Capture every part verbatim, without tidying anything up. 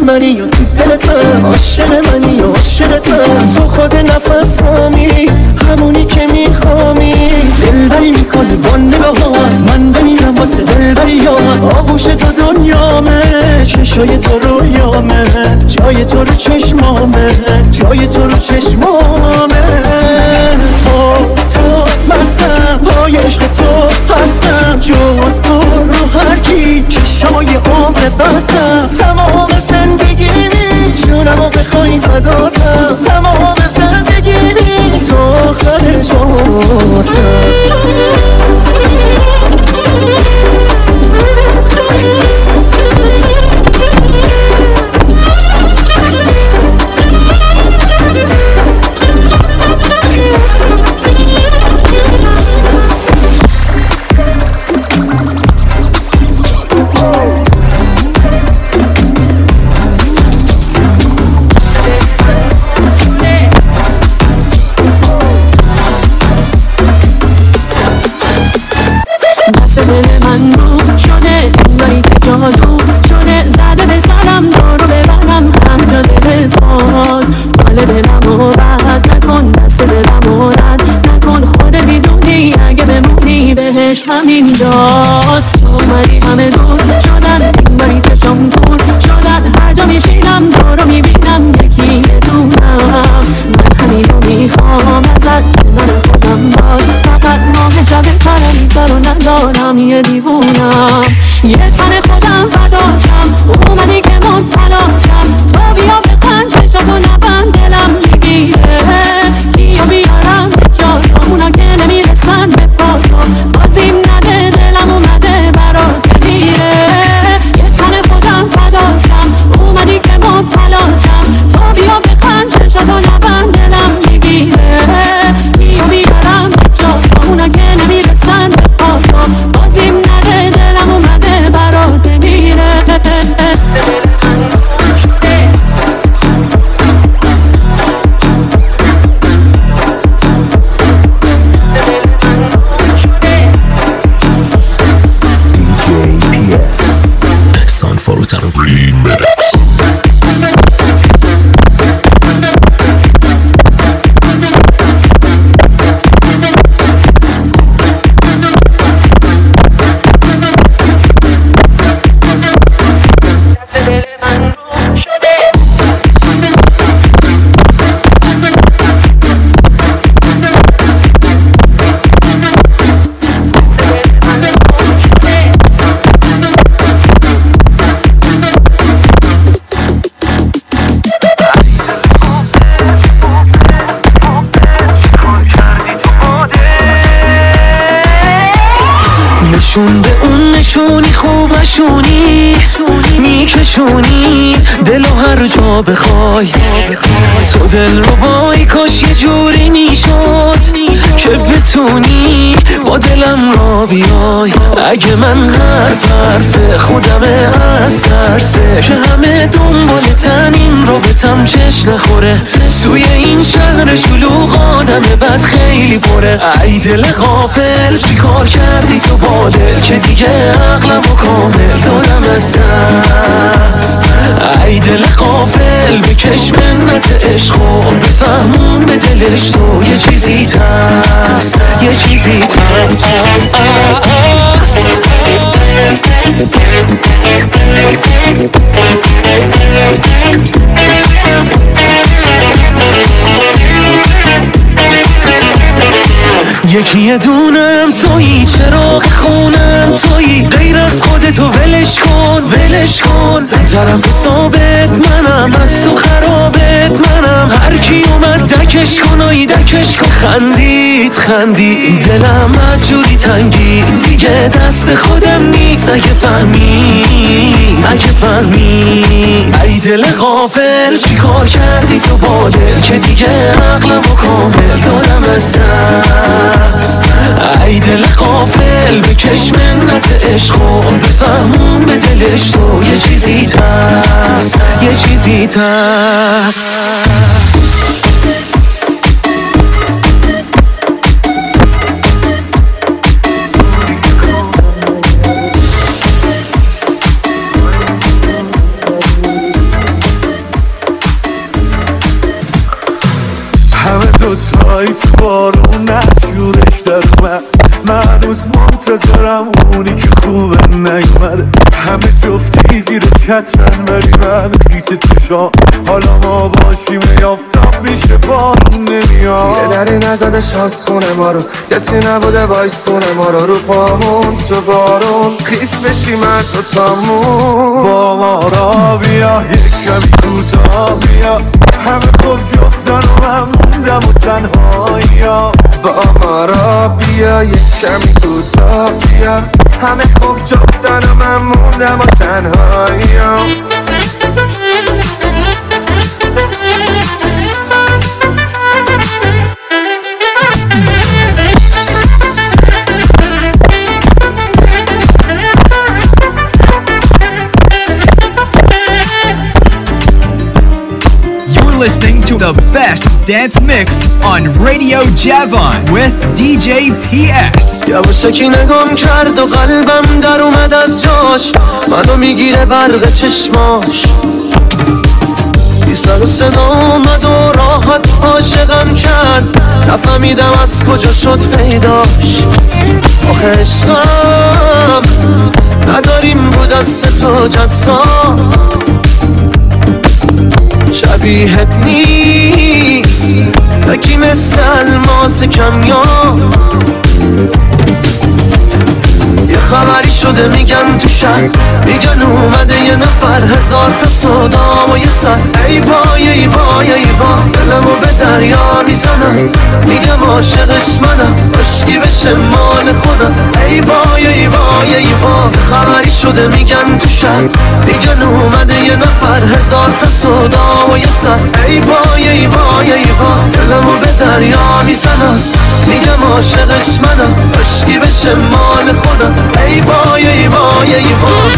منی و تو دلتم، عاشق منی و عاشقتم، تو خود نفس هامی، همونی که میخوامی. دلبری میکنه با نگاهات، من بمیرم واسه دلبریات. آغوش تو دنیامه، چشای تو رویامه، جای تو رو چشمامه، جای تو رو چشمامه. با تو مستم، پای عشق تو هستم، جز تو رو هر کی چشمای عمر بستم. تمام زندگیمی جونمو بخوای فداتم، تمام زندگیمی تو آخر جاتم. همین داست اومدی همه دور شدن، این باری چشم دور شدن، هر جا میشینم دور رو میبینم یکی یه دونم. من همین رو میخوام ازت که من خودم باش، فقط ماه شب پرمی رو ندارم یه دیوونم. یه تن خودم فداشم، اومدی که مبتلاشم، تو بیا بخند چشاتو نبند دلم میگیره. کیو بیارم به جا اونا که نمیرسن به پاشو، بازیم نده دلم اومده برات میره. یه تن خودم فداشم، اومدی که مبتلاشم، تو بیا بخند چشاتو نبند دلم میگیره. کیو بیارم به جا اونا که نمیرسن به پاشو، بازیم نده دلم اومده برات میره. فروتن ریمیکس. نشون به اون نشونی خوب نشونی، میکشونی دلو هر جا بخوای. تو دل رو بای کاش یه جوری میشد که بتونی با دلم را بیای. اگه من حرف حرف خودمه از ترسه که همه دنبالتن این رابطم چش نخوره. توی این شهر شلوغ آدم بد خیلی پره. ای دل غافل چی کار کردی تو با دل که دیگه عقلم و کامل دادم از دست. ای دل غافل بکش منت عشق و بفهمون به دلش تو یه چیزی هست، یه چیزی هست. یکی یه دونم تویی، چراغ خونم تویی، غیر از خودتو ولش کن ولش کن. طرف ثابت منم، از تو خرابت منم، هر کی اومد دکش کن آی دکش کن. خندید خندید دلم مجوری تنگی، دیگه دست خودم نیست. اگه فهمی اگه فهمی ای دل غافل چی کار کردی تو با دل که دیگه عقلم و کامل دادم از دست. ای دل غافل بکش منت عشق و بفهمون به دلش تو یه چیزی هست، یه چیزی هست. منتظرم اونی که خوبه نیومده، همه جفتی زیر چترن ولی من خیس چشام حالا ما باشیم یافتم میشه بارون نمیاد. یه دری نزده شانس خونه ما رو، کسی نبوده وایسونه ما رو، رو پامون تو بارون خیس بشی من تو تامون. با ما را بیا یک کمی کوتاه بیا، همه خوب جفتن و من موندم و تنهاییم. با ما را بیا یک کمی کوتاه بیا، همه خوب جفتن و من موندم و تنهاییم. Listening to the best dance mix on Radio Javon with دی جی پی اس. یواشکی نگام کرد و قلبم در اومد از جاش، منو میگیره برق چشماش، بی سر و صدا اومد و راحت عاشقم کرد، نفهمیدم از کجا شد پیداش. آخه عشقم نداریم بود دست تو جسام، شبیهت نیست یکی مثل الماس کمیاب. یه خبری شده میگن تو شهر، میگن اومده یه نفر، هزار تا صدا و یه سر. ای وای ای وای ای وای دلمو به دریا میزنم، میگم عاشقش منم، عشقی بشه مال خودم. ای وای ای وای ای وای یه خبری شده میگن تو شهر، میگن اومده یه نفر، هزار تا صدا و یه سر. ای وای ای وای ای وای دلمو به دریا میزنم، میگم عاشقش منم، عشقی بشه مال خودم. ای وای ای وای ای وای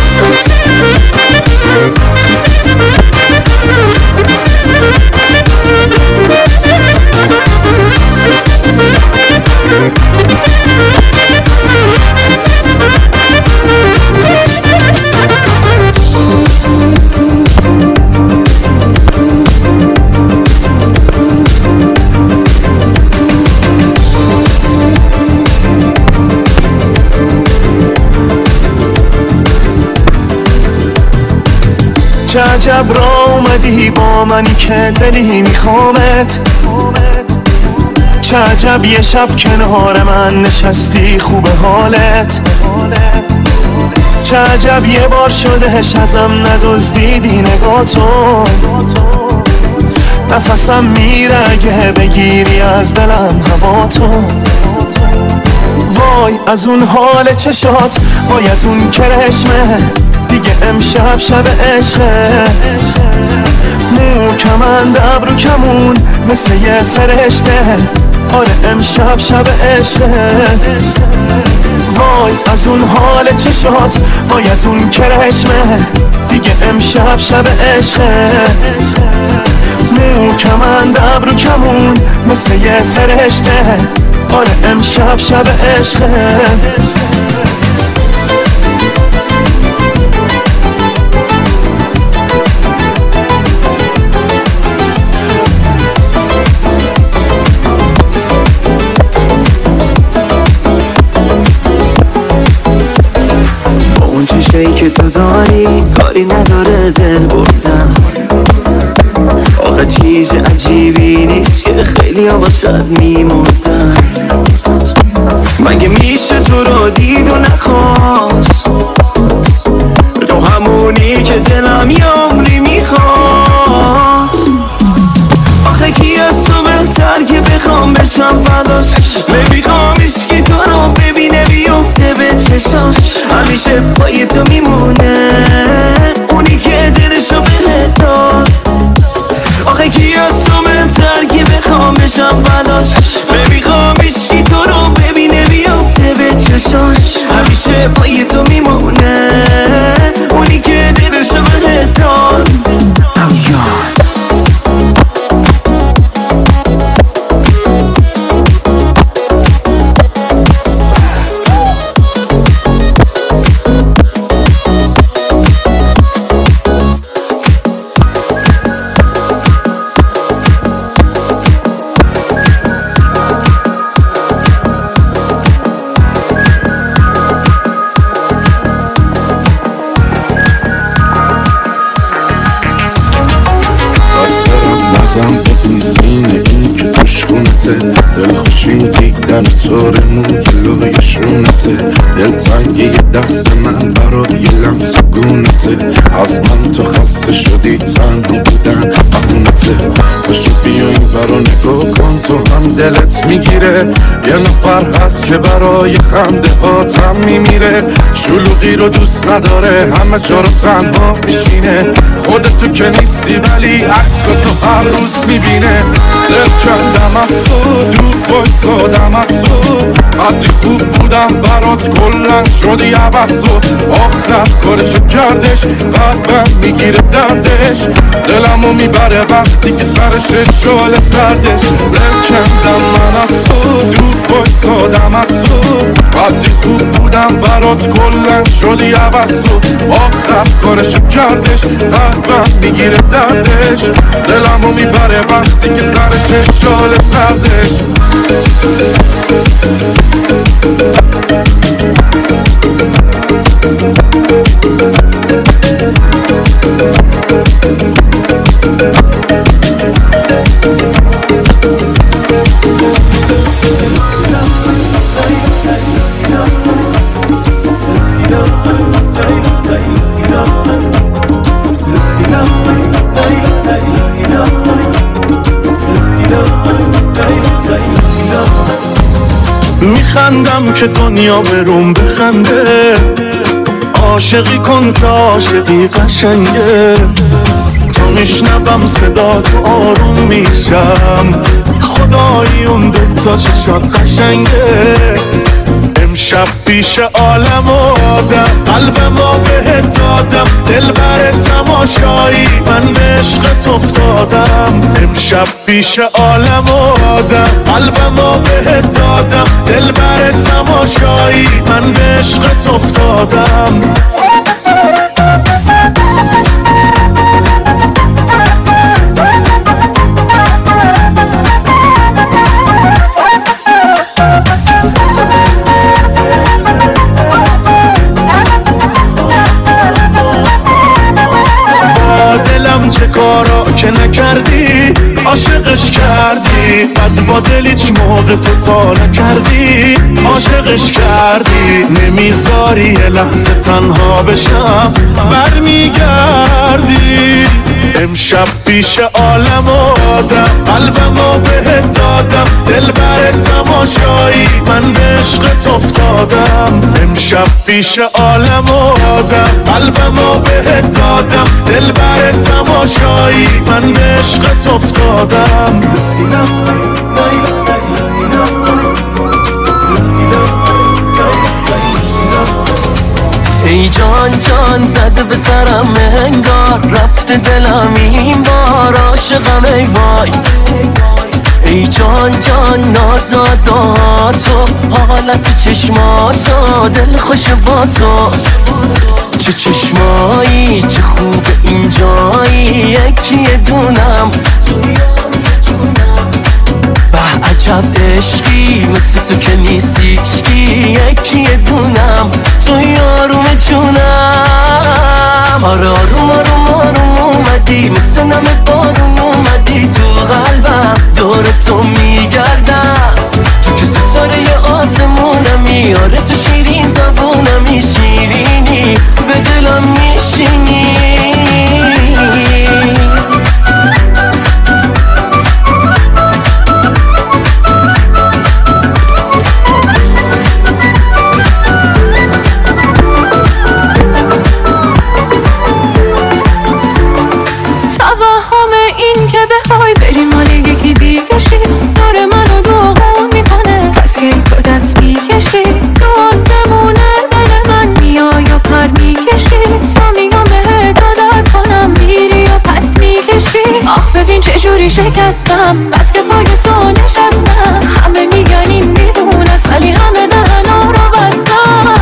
چه عجب را اومدی با منی که دلی میخوامت، چه عجب یه شب کنار من نشستی خوبه حالت، چه عجب یه بار شدهش ازم ندزدیدی نگاتو، نفسم میره اگه بگیری از دلم هوا تو. وای از اون حال چشات، وای از اون کرشمه، دیگه امشب شب عشقه. مو کمند ابرو کمون مثل یه فرشته، آره امشب شب عشقه. وای از اون حال چشات، وای از اون کرشمه، دیگه امشب شب عشقه. مو کمند ابرو کمون مثل یه فرشته، آره امشب شب عشقه. چیزی که تو داری کاری نداره دل بردم، آخه چیز عجیبی نیست که خیلی ها واسد میمردم. مگه میشه تو رو دید و نخواست، تو همونی که دلم یه عمری میخواست. آخه کی از تو بهتر که بخوام بشم فداش، نمیخوام عشقی تو رو ببینه بیفته به چشاش، همیشه پای تو میمونه اونی که دلشو بهت داد. آخه کی از تو بهتر که بخوام بشم فداش، نمیخوام عشقی تو رو ببینه بیفته به چشاش، همیشه پای تو میمونه اونی که دلشو بهت داد. نشونته، دل خوشیم دیدن تو رنو شونته، دل تنگی دست من برای لمس گونته، از من تو خسته شدی تنها بودن بهونته، بشو بیا این برا نگاه کن تو هم دلت میگیره، یه نفر هست که برای خنده هاتم میمیره، شلوغی رو دوست نداره همه جا رو تنها میشینه، خودت تو که نیستی ولی عکس تو هر روز میبینه، دل کندم از تو دور بایستادم از تو، قدری خوب بودم برات کلن شدی عوض تو، آخر کارشو کردش قلبم میگیره دردش، دلمو میبره وقتی که سرش شال سردش، دل کندم من از تو دور بایستادم از تو، قدری خوب بودم برات کلن شدی عوض تو، آخر کارشو کردش قلبم میگیره دردش، دلمو میبره وقتی که سرش شال سردش. میخندم که دنیا بروم بخنده، عاشقی کن که عاشقی قشنگه، تا میشنبم صدا تو آروم میشم، خدایی اون دوتا چشات قشنگه، امشب پیش عالم و آدم قلبمو بهت دادم، دل بر تماشایی من به عشقت افتادم، امشب پیش عالم و آدم قلبمو بهت دادم، دل بر تماشایی من به عشقت افتادم. چه کارا که نکردی عاشقش کردی، بعد با دل هیچ موقع تو تا نکردی عاشقش کردی، نمیذاری یه لحظه تنها بشم برمیگردی، امشب پیش عالم و آدم قلبمو بهت دادم، دل بر تماشایی من به عشقت افتادم، امشب پیش عالم و آدم قلبمو بهت دادم، دل بر تماشایی من به عشقت افتادم. ای جان جان زده به سرم انگار، رفته دلم این بار عاشقم ای وای، ای جان جان نازاداتو حالت چشماتو دل خوش با تو، چه چشمایی چه خوب اینجایی یکی دونم، به عجب عشقی مثل تو که نیستیشکی یکی دونم، تو یاروم جونم، آره آروم آروم آروم اومدی مثل نمه بارون اومدی تو قلبم، دور تو میگردم، تو که ستاره ی آسمونمی، آره تو شیرین زبونمی، شیرینی به دلم میشینی. شکستم بس که پای تو نشستم، همه میگن این دیوونه است ولی همه دهنا رو بستم.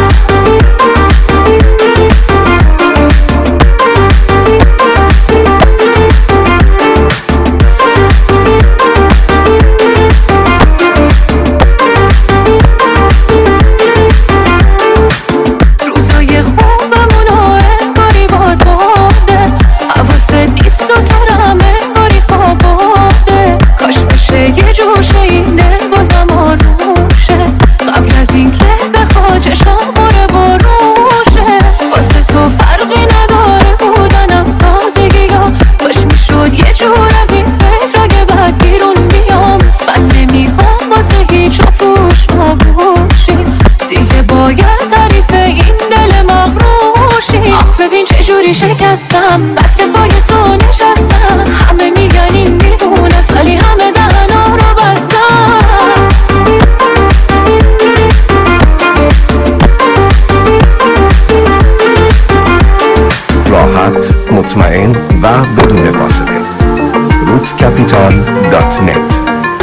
روزای خوبمون رو انگاری باد برده، حواست نیست و ترم انگاری خواب برده، کاش باشه یه جور چشام باره باروشه واسه تو فرقی نداره بودنم تازگی ها باش میشد یه جور از این فکر اگه بعد بیرون بیام من نمیخوام واسه هیچ پوش نباشی دیگه باید تعریف این دل مغروشی آخ ببین چجوری شکستم بس که پای تو نشستم همه میگن این دیوونه است ولی همه دهنا رو بستم راحت، مطمئن و بدون فاصله. روت کپیتال دات نت.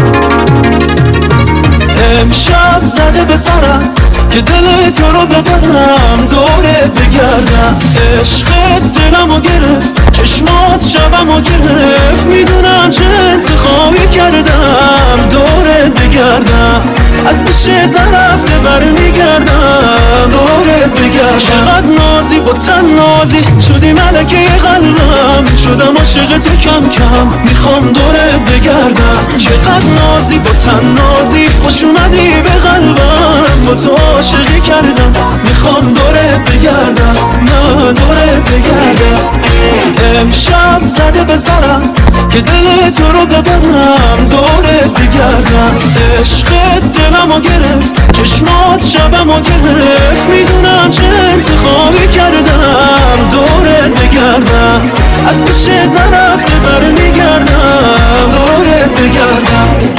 امشب زده به سرم که دل تو رو ببرم دوره بگردم عشقت دلمو گرفت چشمات شبمو گرفت میدونم چه انتخابی کردم دوره بگردم از پیشت نرفته برمیگردم دوره بگردم چقدر نازی با تن نازی شدی ملکه قلبم شدم عاشق تو کم کم میخوام دوره بگردم چقدر نازی با تن نازی خوش اومدی به قلبم با تو عاشقی کردم میخوام دوره بگردم نه دوره بگردم امشب زده به سرم که دل تو رو ببرم دوره بگردم عشقت دلمو گرفت چشمات شبمو گرفت میدونم چه انتخابی کردم دوره بگردم از پیشت نرفته برمیگردم دوره بگردم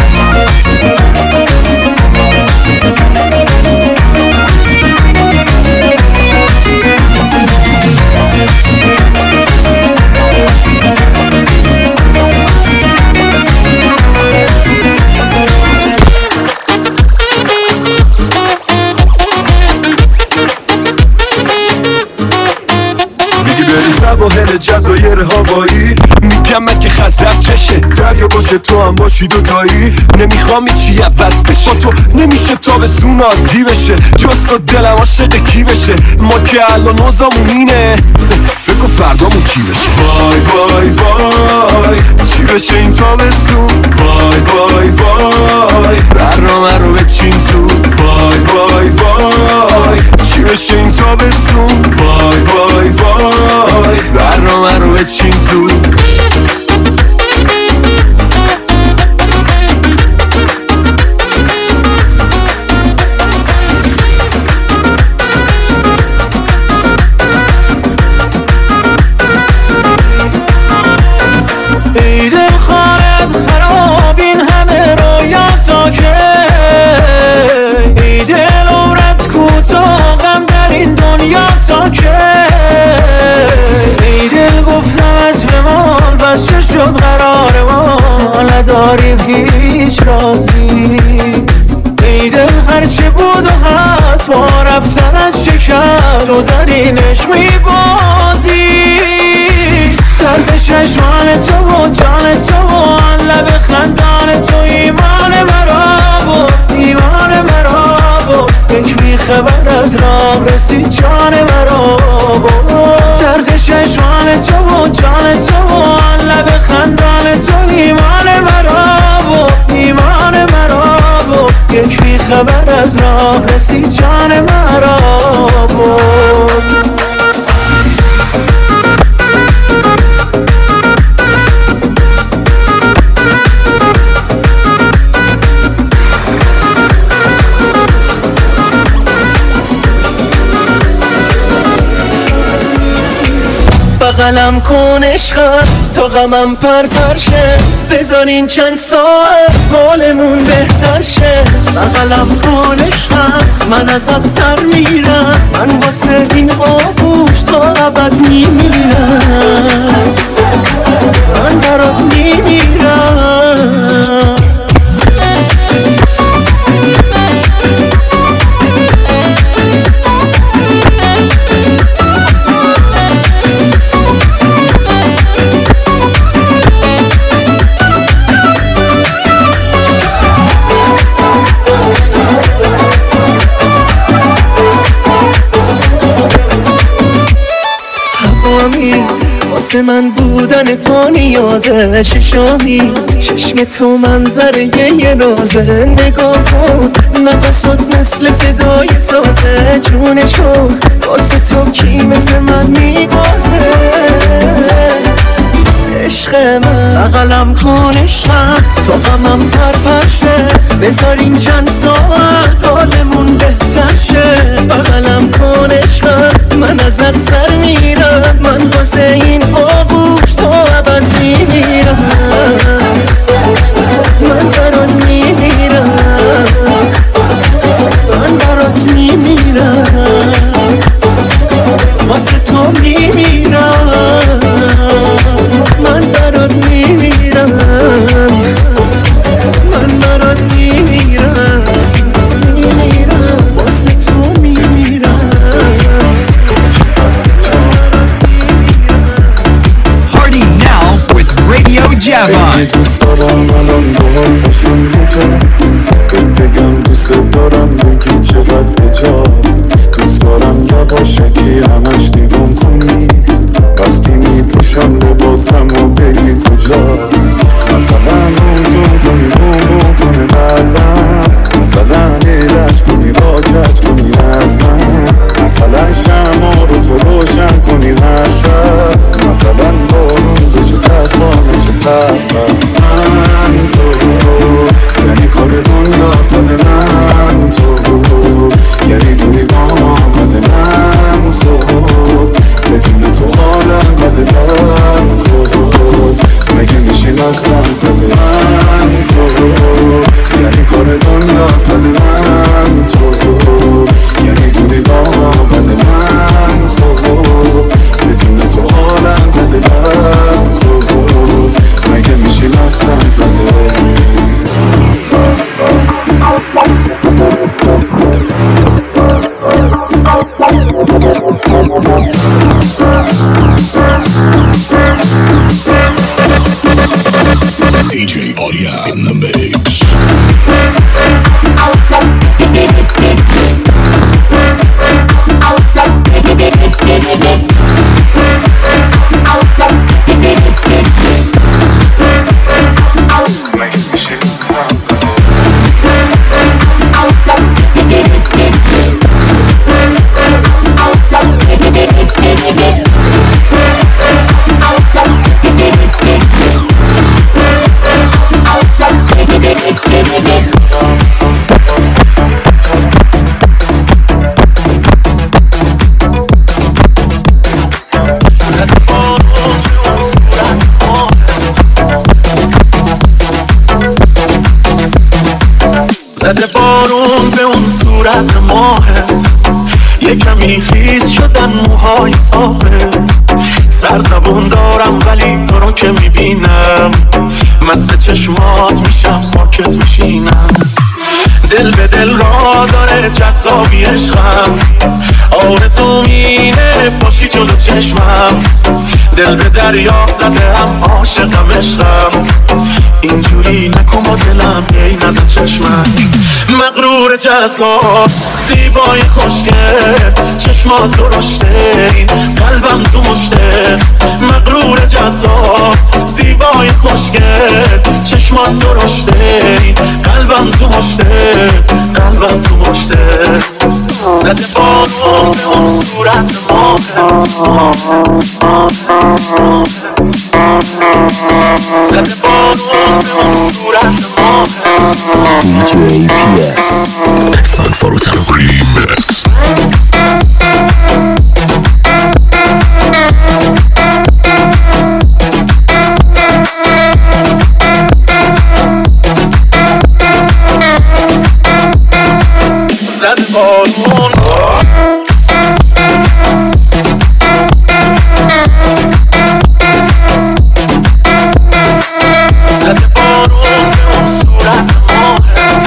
سواحل جزایر هوایی میگم من که خزر چشه دریا باشه تو هم باشی دوتایی نمیخوام چی عوض بشه با تو نمیشه تابستون عادی بشه جست و دلم عاشق کی بشه ما که الان اوضاعمون اینه فکر کن فردامون چی بشه وای وای وای چی بشه این تابستون وای وای وای برنامه رو بچین تو وای وای وای چی بشه این تابستون وای وای وای برنامه رو بچین تو ای دل خارت خراب این همه رویات تا که ای دل عمرت کوتاه غم در این دنیا تا که ای دل گفتمت بمال بس چه شد قرار ما نداریم هیچ رازی ای دل هرچه بود و هست با رفتنت شکست و زدینش میبازی سرد چشمان تو و جان تو و آن لب خندان تو ایمان مرا بود ایمان مرا بود یک بیخبر از راه رسید جان مرا بود سرد چشمان تو و جان تو و آن لب خندان تو ایمان مرا بود ایمان مرا بود یک بیخبر از راه رسید جان مرا بود بغلم کن عشقم تا غمم پر پرشه بذارین چند ساعت حالمون بهتر شه بغلم کن عشقم من ازت سر میرم من واسه این آغوش تا ابد میمیرم من برات میمیرم واسه من بود بودن تو نیازه ششمی چشم تو منظره یه رازه نگاه کن نفسات مثل صدای سازه جونشو واسه تو کی مثل من میبازه عشق من بغلم کن عشقم تا غمم پرپرشه بذارین چند ساعت حالمون بهتر شه بغلم کن عشقم من ازت سر میرم من واسه این آغوش تا ابد میمیرم من برات میمیرم من برات میمیرم واسه تو میمیرم من برات میمیرم من برات میمیرم میمیرم واسه تو میمیرم Party now with Radio Javon. خیلی دوست دارم الان باهات باشم یه جا بهت بگم دوست دارم بگی چقدر بجا دوست دارم یواشکی همش نگام کنی وقتی میپوشم لباسم و بگی کجا مثلا روزون کنی بوم بوم کنه قلبم مثلا ایرج کنی را کج کنی از من مثلا شما رو تو روشن کنی هر شب مثلا بارون بشه چطفانش قلبم من تو یعنی کار دنیا ساده من تو یعنی دوری با آمده من تو بدون تو حالم بده دم کن مگه میشیم اصلا زده من تو یعنی کار دنیا ساده من تو یعنی دوری با آمده من تو بدون تو حالم بده دم کن مگه میشیم اصلا زده D J Audio in the mix. زده بارون به اون صورت ماهت یه کمی خیس شدن موهای صافت سرزبون دارم ولی تو رو که میبینم مثل چشمات میشم ساکت میشینم دل به دل را داره جذابی عشقم آرزو مینه باشی جلو چشمم دل به دریا زده هم عاشقم عشقم اینجوری نکن با دلم ای نزد چشمم مغرور جذاب زیبای خوشگل چشمات درشته این قلبم تو مشته مغرور جذاب زیبای خوشگل چشمات درشته این قلبم تو مشته قلبم تو مشته زده بارون به اون صورت ماهت زده بارون به اون صورت ماهت D J P S Exxon Forutan Remix. زده بارون زده بارون به اون صورت ماهت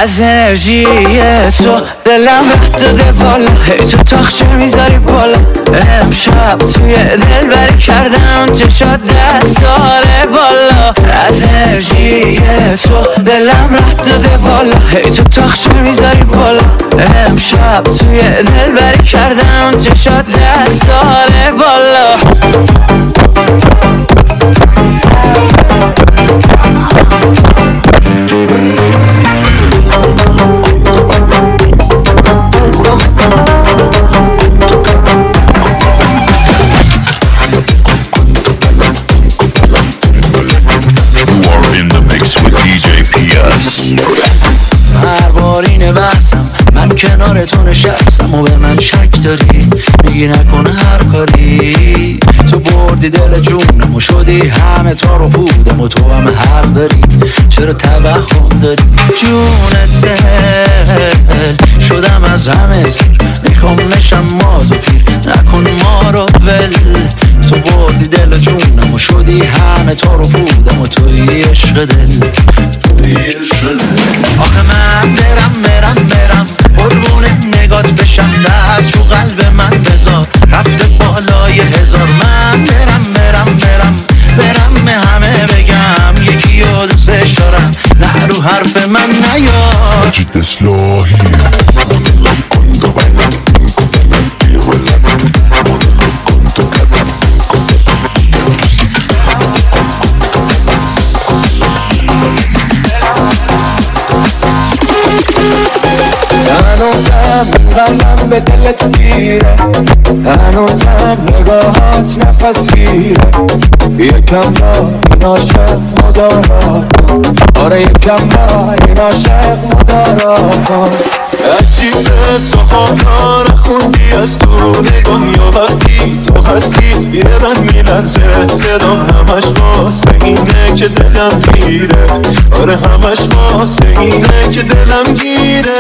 از انرژی تو دلم رد داده والا، هی تو تاخچه میذاری بالا. امشب توی دل بری کردم چشات دستاره والا. از انرژی تو دلم رد داده والا، هی تو تاخچه میذاری بالا. امشب توی دل بری کردم چشات دستاره والا. پروارین بحثم من کنار تو نشستم و به من شک داری، میگی نکنه هر کاری. تو بردی دل جونم و شدی همه تا رو پودم و تو هم حق داری. چرا توهم داری جون دل؟ شدم از همه سیر میخوام نشم ماز و پیر، نکن ما رو ول. تو بردی دل جونم و شدی همه تا رو پودم و توی عشق دل. آخه من برم برم برم قربون نگات بشم، دست رو قلب من بذار رفته بالای هزار. من برم برم برم برم به همه بگم یکی رو دوستش دارم، نه رو حرف من نیار. جد اصلاحی هنوزم قلبم به دلت گیره، هنوزم نگاهات نفس گیره. یکم با این عاشق مدارا کن، آره یکم با این عاشق مدارا کن. عجیبه تو ها نخوندی از دورگان، یا وقتی تو هستی یه رن میلرزه دلم، همش واسه اینه که دلم گیره. آره همش واسه اینه که دلم گیره.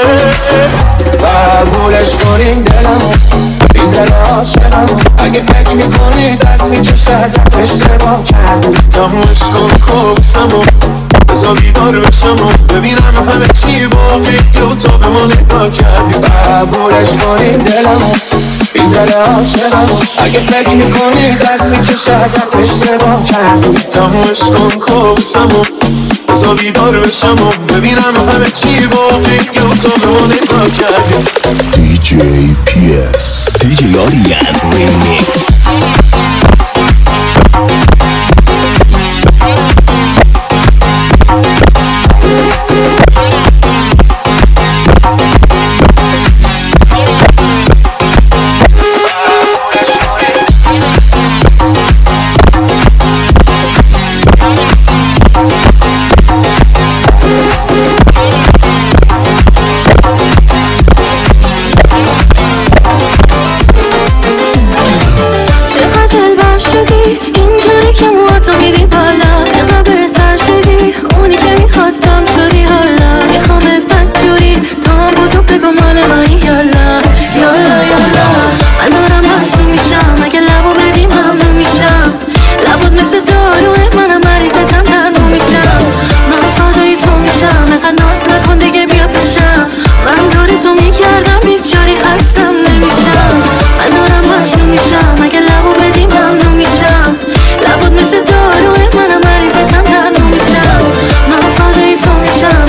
قبولش کنیم دلمو، این دل عاشقمو. اگه فکر میکنی دست میکشه ازت اشتباه کردم. تمومش کن کبسمو، بذار بیدار بشم و ببینم همه چی باقیه و تو به ما نگاه کردی. قبولش کنیم دلمو، این دل عاشقمو. اگه فکر میکنی دست میکشه ازت اشتباه کردم. تمومش کن کبسمو، بذار بیدار بشم و ببینم همه چی باقیه و تو به ما نگاه کردی. دی جی پی اس دی جی آریان ریمیکس. مثل داروی منم مریضتم در نمیشم. من فدای تو میشم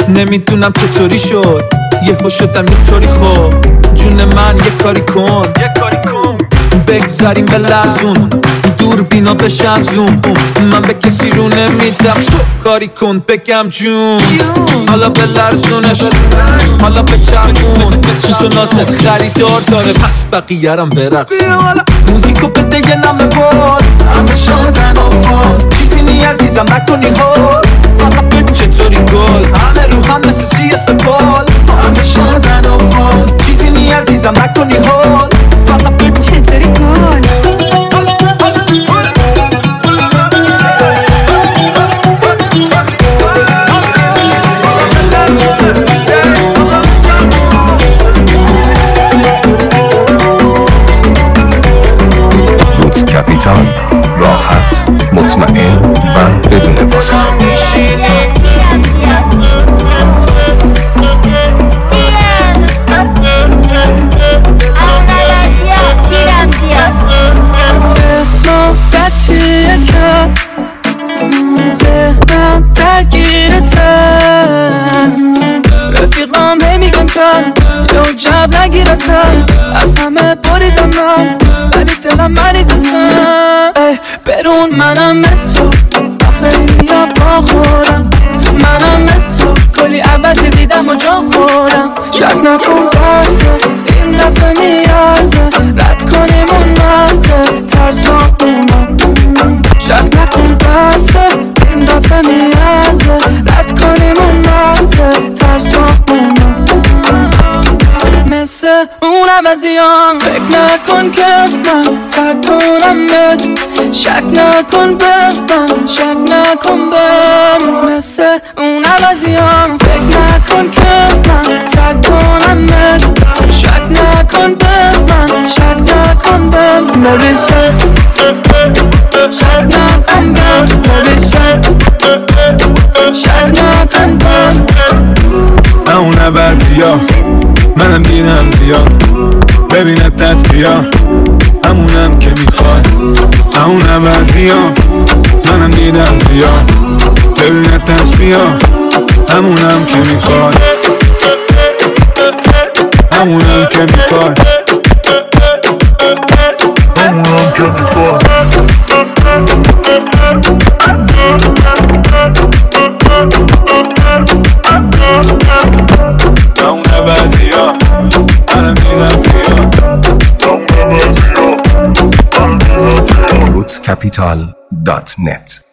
نمیدونم چطوری شد یهو شدم یه طوری خوب جون من یه کاری کن بگذاریم به لرزون دور بینا بشن زوم من به کسی رو نمیدم تو کاری کن بگم جون حالا به لرزونش حالا به چرخون تو نازت خریدار داره پس بقیه رم برقصون موزیکو بده یه نمه بار همه شادن و خود چیزی نی عزیزم نکنی حال فقط بگو چطوری گل همه رو هم مثل سی سپال همه شادن و خود چیزی نی عزیزم نکنی حال فقط بگو چطوری گل روتس کپیتال، راحت، مطمئن و بدون واسطه. ذهنم درگیرتن رفیقام هی میگن کن یا جو نگیرتن از همه بریدم من ولی دلم مریضتن برون منم مثل تو خیلی ها با خورم منم مثل تو کلی عبدی دیدم و جا خورم شک نکن بسه این دفعه میارزه رد کنیم اون مرزه ترسامونم شک نکن بسه این دفعه میارزه رد کنیم اون مرزه ترسامونم مثل اون عوضیان فکر نکن که من ترک کنم بد شک نکن به من شک نکن به من مثل اون عوضیان فکر نکن که من ترک کنم بد شک نکن به من شک نکن به من شک نکن به من شک نکن به من اون عوضیان منم دیدم زیاد ببینت دست بیا همونم که میخوای همون عوضیام منم دیدم زیاد ببینت دست بیا همونم که میخوای همونم که میخوای همونم که میخوای همون عوضیام منم دیدم زیاد روتس کپیتال دات نت